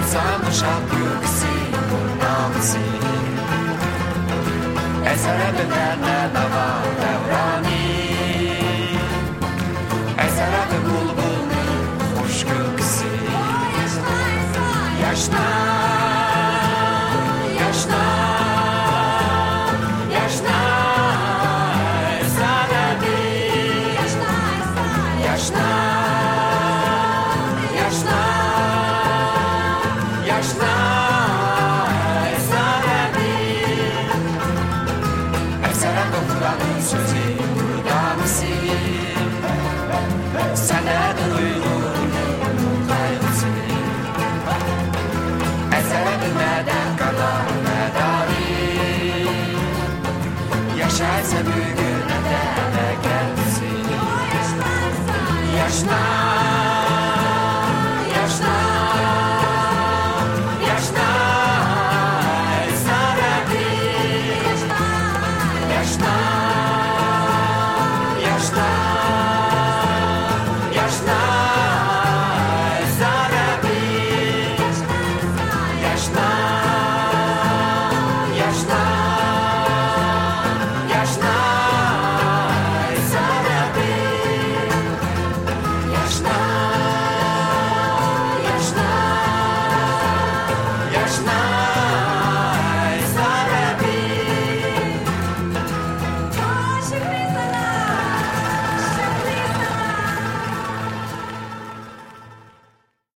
Uzanmışam göksün namsın Esere biberle dava devrani Esere bir bulbulun hoş göksün Yaşna Yaşna Yaşna Esere bir Yaşna Yaşna Yaşna Esere bir Esere dokuranın sözü burada mısın? Sene de duyduğunun kaygısı Esere bilmeden kadar medari Yaşarsa bugüne de gelsin Yaşna